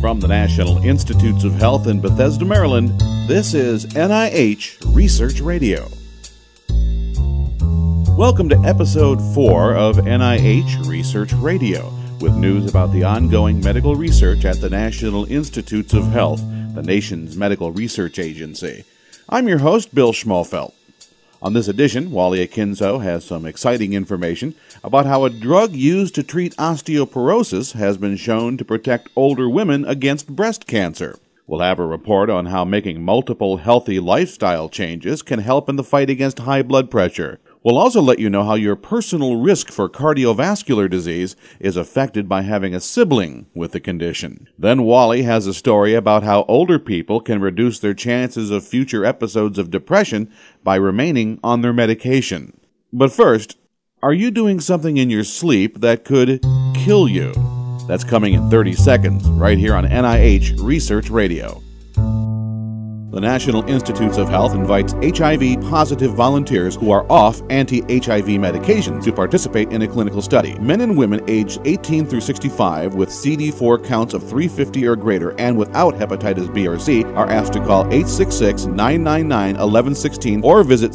From the National Institutes of Health in Bethesda, Maryland, this is NIH Research Radio. Welcome to Episode 4 of NIH Research Radio, with news about the ongoing medical research at the National Institutes of Health, the nation's medical research agency. I'm your host, Bill Schmalfelt. On this edition, Wally Akinso has some exciting information about how a drug used to treat osteoporosis has been shown to protect older women against breast cancer. We'll have a report on how making multiple healthy lifestyle changes can help in the fight against high blood pressure. We'll also let you know how your personal risk for cardiovascular disease is affected by having a sibling with the condition. Then Wally has a story about how older people can reduce their chances of future episodes of depression by remaining on their medication. But first, are you doing something in your sleep that could kill you? That's coming in 30 seconds, right here on NIH Research Radio. The National Institutes of Health invites HIV-positive volunteers who are off anti-HIV medications to participate in a clinical study. Men and women aged 18 through 65 with CD4 counts of 350 or greater and without hepatitis B or C are asked to call 866-999-1116 or visit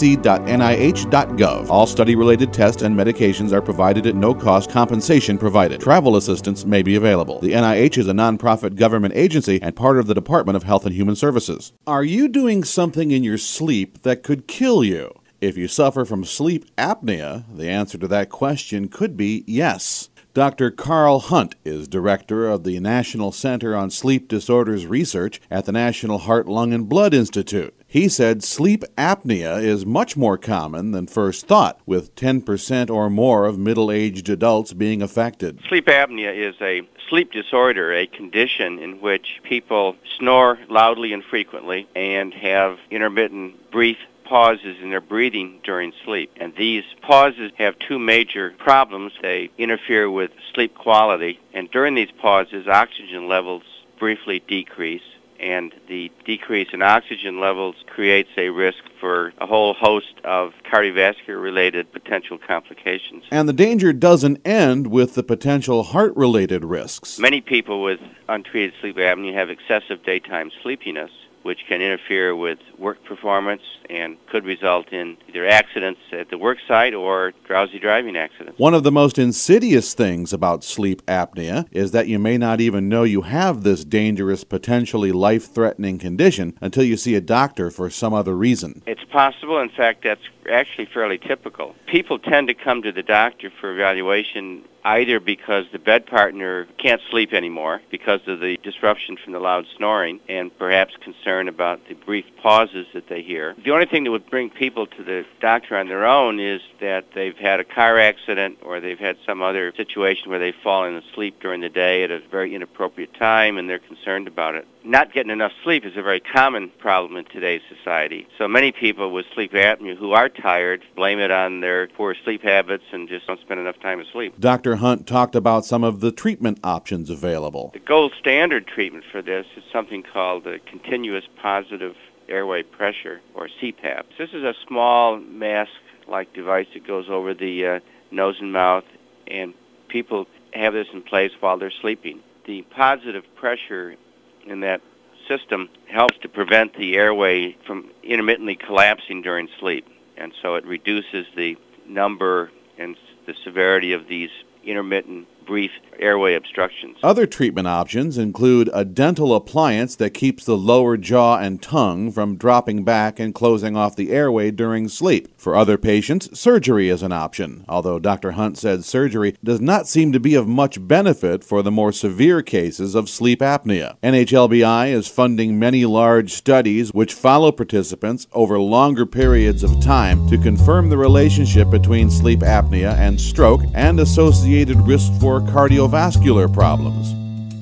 cc.nih.gov. All study-related tests and medications are provided at no cost, compensation provided. Travel assistance may be available. The NIH is a nonprofit government agency and part of the Department of Health and Human Services. Are you doing something in your sleep that could kill you? If you suffer from sleep apnea, the answer to that question could be yes. Dr. Carl Hunt is director of the National Center on Sleep Disorders Research at the National Heart, Lung, and Blood Institute. He said sleep apnea is much more common than first thought, with 10% or more of middle-aged adults being affected. Sleep apnea is a sleep disorder, a condition in which people snore loudly and frequently and have intermittent brief pauses in their breathing during sleep. And these pauses have two major problems. They interfere with sleep quality, and during these pauses, oxygen levels briefly decrease, and the decrease in oxygen levels creates a risk for a whole host of cardiovascular-related potential complications. And the danger doesn't end with the potential heart-related risks. Many people with untreated sleep apnea have excessive daytime sleepiness, which can interfere with work performance and could result in either accidents at the work site or drowsy driving accidents. One of the most insidious things about sleep apnea is that you may not even know you have this dangerous, potentially life-threatening condition until you see a doctor for some other reason. It's possible. In fact, that's actually fairly typical. People tend to come to the doctor for evaluation either because the bed partner can't sleep anymore because of the disruption from the loud snoring and perhaps concern about the brief pauses that they hear. The only thing that would bring people to the doctor on their own is that they've had a car accident or they've had some other situation where they've fallen asleep during the day at a very inappropriate time and they're concerned about it. Not getting enough sleep is a very common problem in today's society. So many people with sleep apnea who are tired blame it on their poor sleep habits and just don't spend enough time asleep. Dr. Hunt talked about some of the treatment options available. The gold standard treatment for this is something called the continuous positive airway pressure, or CPAP. This is a small mask-like device that goes over the nose and mouth, and people have this in place while they're sleeping. The positive pressure in that system helps to prevent the airway from intermittently collapsing during sleep, and so it reduces the number and the severity of these intermittent brief airway obstructions. Other treatment options include a dental appliance that keeps the lower jaw and tongue from dropping back and closing off the airway during sleep. For other patients, surgery is an option, although Dr. Hunt said surgery does not seem to be of much benefit for the more severe cases of sleep apnea. NHLBI is funding many large studies which follow participants over longer periods of time to confirm the relationship between sleep apnea and stroke and associated risk for cardiovascular problems.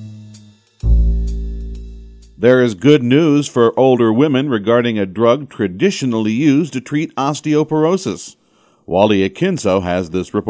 There is good news for older women regarding a drug traditionally used to treat osteoporosis. Wally Akinso has this report.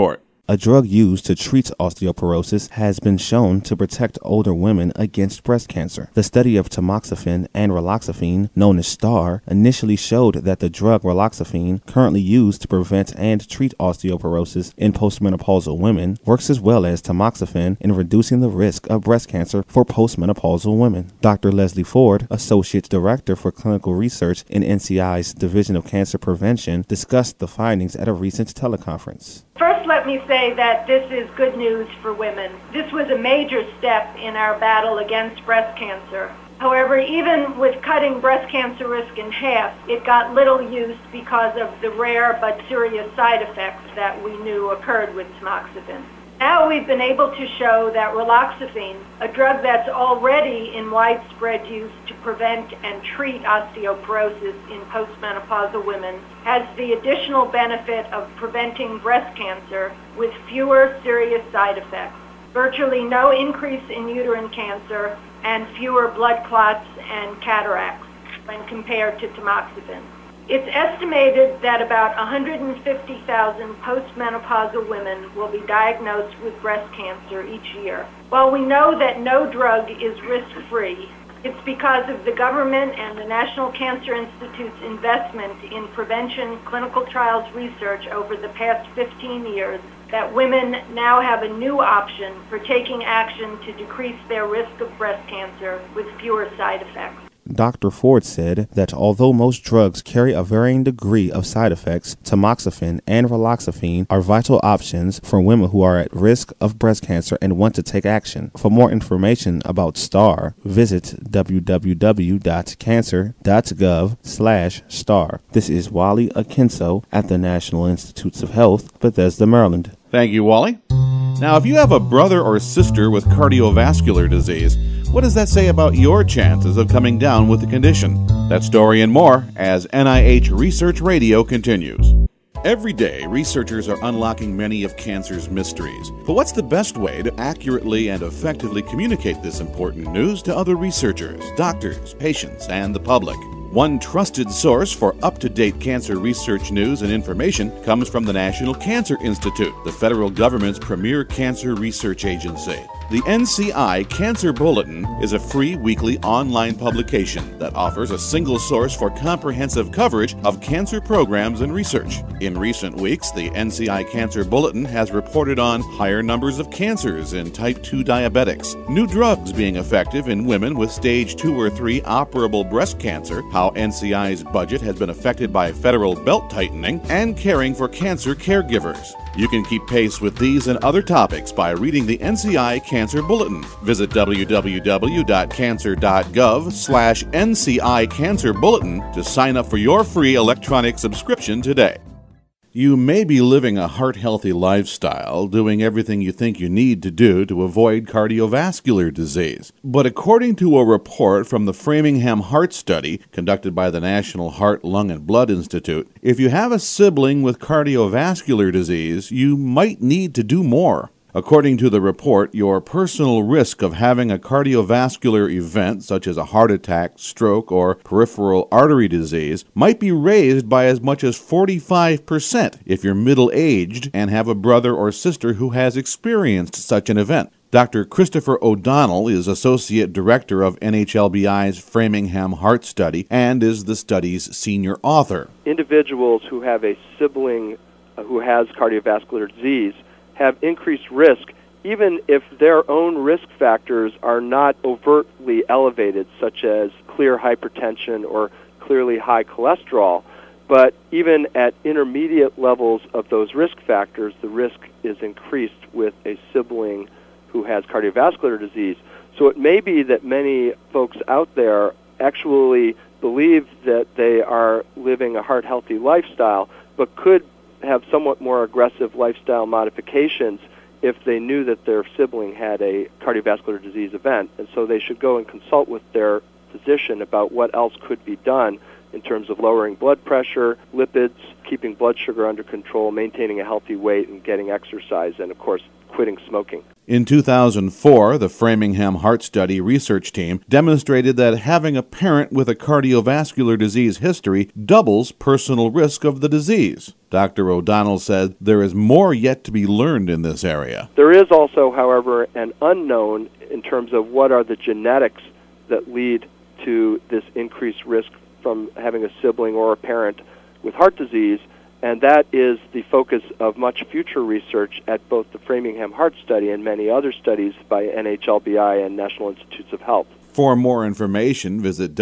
a drug used to treat osteoporosis, has been shown to protect older women against breast cancer. The study of tamoxifen and raloxifene, known as STAR, initially showed that the drug raloxifene, currently used to prevent and treat osteoporosis in postmenopausal women, works as well as tamoxifen in reducing the risk of breast cancer for postmenopausal women. Dr. Leslie Ford, Associate Director for Clinical Research in NCI's Division of Cancer Prevention, discussed the findings at a recent teleconference. First, let me say that this is good news for women. This was a major step in our battle against breast cancer. However, even with cutting breast cancer risk in half, it got little use because of the rare but serious side effects that we knew occurred with tamoxifen. Now we've been able to show that raloxifene, a drug that's already in widespread use to prevent and treat osteoporosis in postmenopausal women, has the additional benefit of preventing breast cancer with fewer serious side effects, virtually no increase in uterine cancer, and fewer blood clots and cataracts when compared to tamoxifen. It's estimated that about 150,000 postmenopausal women will be diagnosed with breast cancer each year. While we know that no drug is risk-free, it's because of the government and the National Cancer Institute's investment in prevention clinical trials research over the past 15 years that women now have a new option for taking action to decrease their risk of breast cancer with fewer side effects. Dr. Ford said that although most drugs carry a varying degree of side effects, tamoxifen and raloxifene are vital options for women who are at risk of breast cancer and want to take action. For more information about STAR, visit www.cancer.gov/STAR. This is Wally Akinso at the National Institutes of Health, Bethesda, Maryland. Thank you, Wally. Now, if you have a brother or sister with cardiovascular disease, what does that say about your chances of coming down with the condition? That story and more as NIH Research Radio continues. Every day, researchers are unlocking many of cancer's mysteries. But what's the best way to accurately and effectively communicate this important news to other researchers, doctors, patients, and the public? One trusted source for up-to-date cancer research news and information comes from the National Cancer Institute, the federal government's premier cancer research agency. The NCI Cancer Bulletin is a free weekly online publication that offers a single source for comprehensive coverage of cancer programs and research. In recent weeks, the NCI Cancer Bulletin has reported on higher numbers of cancers in type 2 diabetics, new drugs being effective in women with stage 2 or 3 operable breast cancer, how NCI's budget has been affected by federal belt tightening, and caring for cancer caregivers. You can keep pace with these and other topics by reading the NCI Cancer Bulletin. Visit www.cancer.gov/NCI Cancer Bulletin to sign up for your free electronic subscription today. You may be living a heart-healthy lifestyle, doing everything you think you need to do to avoid cardiovascular disease. But according to a report from the Framingham Heart Study conducted by the National Heart, Lung, and Blood Institute, if you have a sibling with cardiovascular disease, you might need to do more. According to the report, your personal risk of having a cardiovascular event, such as a heart attack, stroke, or peripheral artery disease, might be raised by as much as 45% if you're middle-aged and have a brother or sister who has experienced such an event. Dr. Christopher O'Donnell is Associate Director of NHLBI's Framingham Heart Study and is the study's senior author. Individuals who have a sibling who has cardiovascular disease have increased risk even if their own risk factors are not overtly elevated, such as clear hypertension or clearly high cholesterol. But even at intermediate levels of those risk factors, the risk is increased with a sibling who has cardiovascular disease. So it may be that many folks out there actually believe that they are living a heart-healthy lifestyle, but could have somewhat more aggressive lifestyle modifications if they knew that their sibling had a cardiovascular disease event. And so they should go and consult with their physician about what else could be done in terms of lowering blood pressure, lipids, keeping blood sugar under control, maintaining a healthy weight, and getting exercise, and of course, quitting smoking. In 2004, the Framingham Heart Study research team demonstrated that having a parent with a cardiovascular disease history doubles personal risk of the disease. Dr. O'Donnell said there is more yet to be learned in this area. There is also, however, an unknown in terms of what are the genetics that lead to this increased risk from having a sibling or a parent with heart disease, and that is the focus of much future research at both the Framingham Heart Study and many other studies by NHLBI and National Institutes of Health. For more information, visit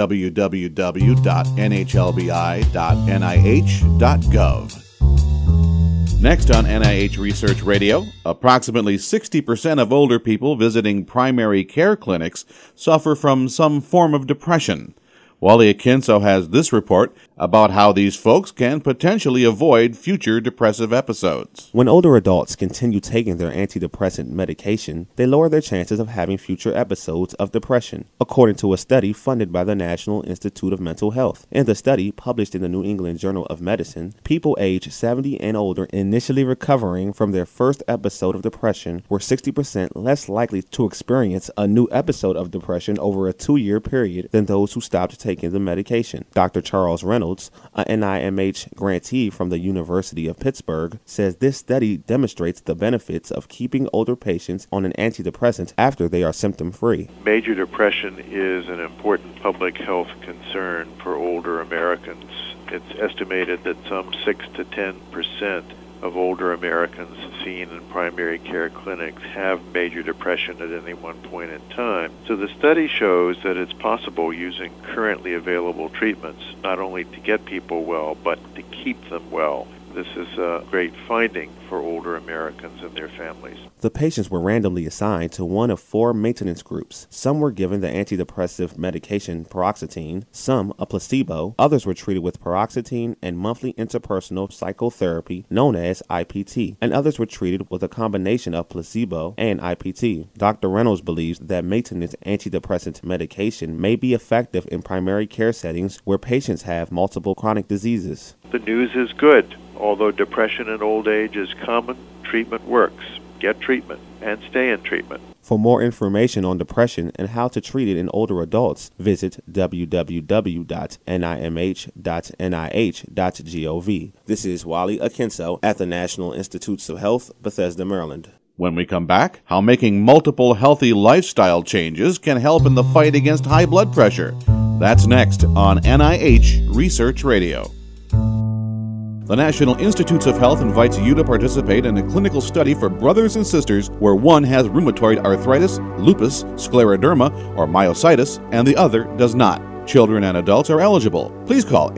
www.nhlbi.nih.gov. Next on NIH Research Radio, approximately 60% of older people visiting primary care clinics suffer from some form of depression. Wally Akinso has this report about how these folks can potentially avoid future depressive episodes. When older adults continue taking their antidepressant medication, they lower their chances of having future episodes of depression, according to a study funded by the National Institute of Mental Health. In the study, published in the New England Journal of Medicine, people aged 70 and older initially recovering from their first episode of depression were 60% less likely to experience a new episode of depression over a 2-year period than those who stopped taking the medication. Dr. Charles Reynolds, a NIMH grantee from the University of Pittsburgh, says this study demonstrates the benefits of keeping older patients on an antidepressant after they are symptom-free. Major depression is an important public health concern for older Americans. It's estimated that some 6 to 10% of older Americans seen in primary care clinics have major depression at any one point in time. So the study shows that it's possible using currently available treatments not only to get people well, but to keep them well. This is a great finding for older Americans and their families. The patients were randomly assigned to one of 4 maintenance groups. Some were given the antidepressive medication paroxetine, some a placebo, others were treated with paroxetine and monthly interpersonal psychotherapy known as IPT, and others were treated with a combination of placebo and IPT. Dr. Reynolds believes that maintenance antidepressant medication may be effective in primary care settings where patients have multiple chronic diseases. The news is good. Although depression in old age is common, treatment works. Get treatment and stay in treatment. For more information on depression and how to treat it in older adults, visit www.nimh.nih.gov. This is Wally Akinso at the National Institutes of Health, Bethesda, Maryland. When we come back, how making multiple healthy lifestyle changes can help in the fight against high blood pressure. That's next on NIH Research Radio. The National Institutes of Health invites you to participate in a clinical study for brothers and sisters where one has rheumatoid arthritis, lupus, scleroderma, or myositis, and the other does not. Children and adults are eligible. Please call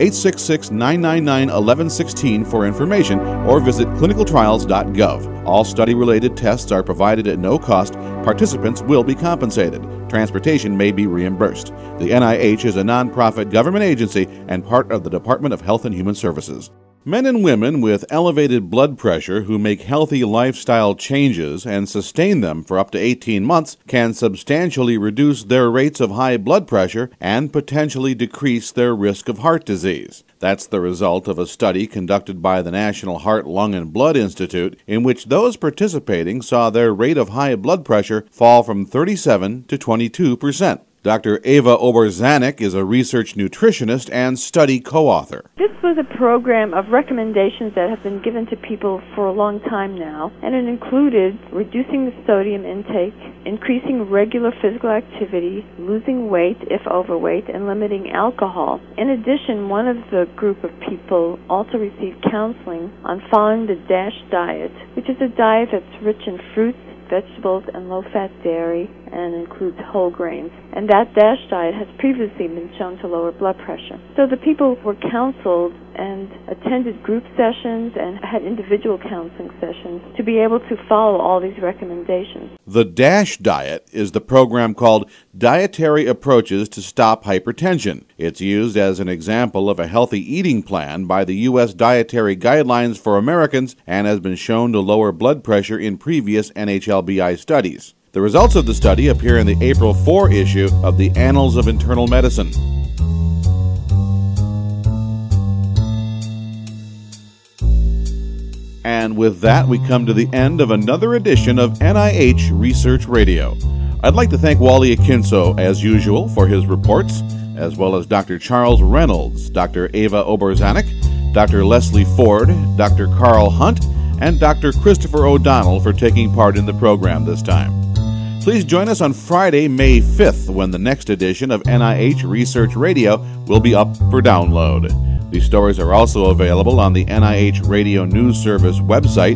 866-999-1116 for information or visit clinicaltrials.gov. All study-related tests are provided at no cost. Participants will be compensated. Transportation may be reimbursed. The NIH is a nonprofit government agency and part of the Department of Health and Human Services. Men and women with elevated blood pressure who make healthy lifestyle changes and sustain them for up to 18 months can substantially reduce their rates of high blood pressure and potentially decrease their risk of heart disease. That's the result of a study conducted by the National Heart, Lung, and Blood Institute, in which those participating saw their rate of high blood pressure fall from 37 to 22%. Dr. Eva Oberzanek is a research nutritionist and study co-author. This was a program of recommendations that have been given to people for a long time now, and it included reducing the sodium intake, increasing regular physical activity, losing weight if overweight, and limiting alcohol. In addition, one of the group of people also received counseling on following the DASH diet, which is a diet that's rich in fruits, vegetables, and low-fat dairy, and includes whole grains. And that DASH diet has previously been shown to lower blood pressure. So the people were counseled and attended group sessions and had individual counseling sessions to be able to follow all these recommendations. The DASH diet is the program called Dietary Approaches to Stop Hypertension. It's used as an example of a healthy eating plan by the U.S. Dietary Guidelines for Americans and has been shown to lower blood pressure in previous NHLBI studies. The results of the study appear in the April 4 issue of the Annals of Internal Medicine. And with that, we come to the end of another edition of NIH Research Radio. I'd like to thank Wally Akinso, as usual, for his reports, as well as Dr. Charles Reynolds, Dr. Ava Oberzanek, Dr. Leslie Ford, Dr. Carl Hunt, and Dr. Christopher O'Donnell for taking part in the program this time. Please join us on Friday, May 5th, when the next edition of NIH Research Radio will be up for download. These stories are also available on the NIH Radio News Service website,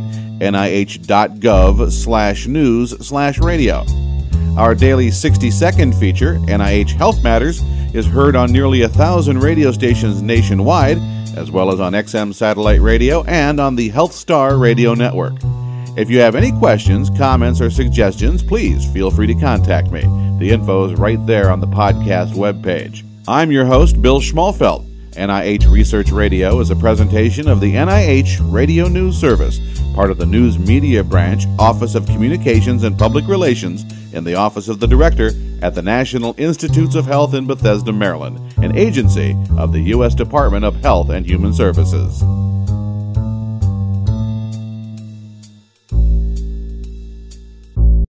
nih.gov/news/radio. Our daily 60-second feature, NIH Health Matters, is heard on nearly 1,000 radio stations nationwide, as well as on XM satellite radio and on the Health Star radio network. If you have any questions, comments, or suggestions, please feel free to contact me. The info is right there on the podcast webpage. I'm your host, Bill Schmalfelt. NIH Research Radio is a presentation of the NIH Radio News Service, part of the News Media Branch, Office of Communications and Public Relations, in the Office of the Director at the National Institutes of Health in Bethesda, Maryland, an agency of the U.S. Department of Health and Human Services.